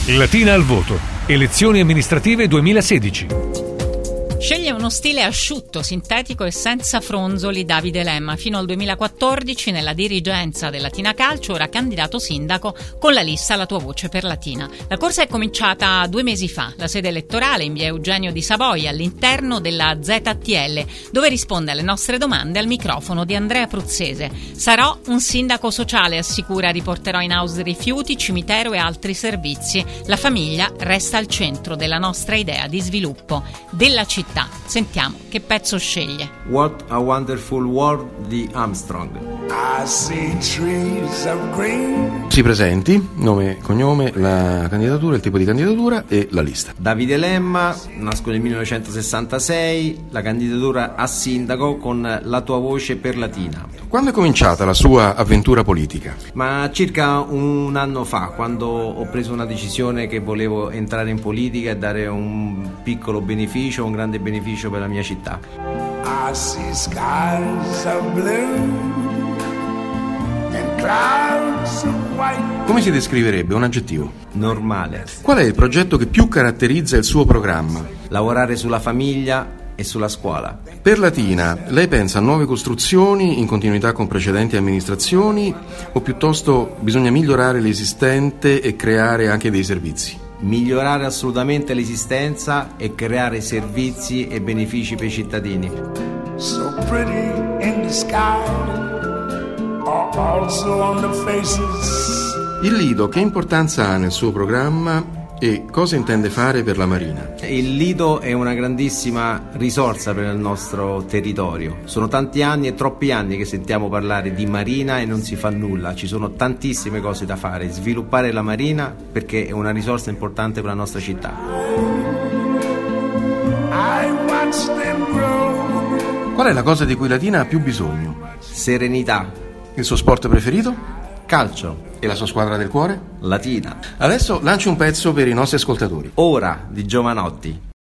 Latina al voto. Elezioni amministrative 2016. Sceglie uno stile asciutto, sintetico e senza fronzoli Davide Lemma. Fino al 2014 nella dirigenza del Latina Calcio, ora candidato sindaco con la lista La tua voce per Latina. La corsa è cominciata 2 mesi fa. La sede elettorale in via Eugenio di Savoia, all'interno della ZTL, dove risponde alle nostre domande al microfono di Andrea Pruzzese. Sarò un sindaco sociale, assicura, riporterò in house rifiuti, cimitero e altri servizi. La famiglia resta al centro della nostra idea di sviluppo della città. Sentiamo che pezzo sceglie. What a Wonderful World di Armstrong. I see trees of green. Si presenti, nome, cognome, la candidatura, il tipo di candidatura e la lista. Davide Lemma, nasco nel 1966, la candidatura a sindaco con La tua voce per Latina. Quando è cominciata la sua avventura politica? Ma circa un anno fa, quando ho preso una decisione che volevo entrare in politica e dare un piccolo beneficio, un grande beneficio per la mia città. I see skies of blue and clouds of white. Come si descriverebbe un aggettivo? Normale. Qual è il progetto che più caratterizza il suo programma? Lavorare sulla famiglia e sulla scuola. Per Latina, lei pensa a nuove costruzioni in continuità con precedenti amministrazioni o piuttosto bisogna migliorare l'esistente e creare anche dei servizi? Migliorare assolutamente l'esistenza e creare servizi e benefici per i cittadini. So pretty in the sky, are also on the faces. Il Lido che importanza ha nel suo programma e cosa intende fare per la Marina? Il Lido è una grandissima risorsa per il nostro territorio. Sono tanti anni e troppi anni che sentiamo parlare di Marina e non si fa nulla. Ci sono tantissime cose da fare. Sviluppare la Marina perché è una risorsa importante per la nostra città. I watch them grow. Qual è la cosa di cui Latina ha più bisogno? Serenità. Il suo sport preferito? Calcio. E la sua squadra del cuore? Latina. Adesso lanci un pezzo per i nostri ascoltatori. Ora di Giovanotti.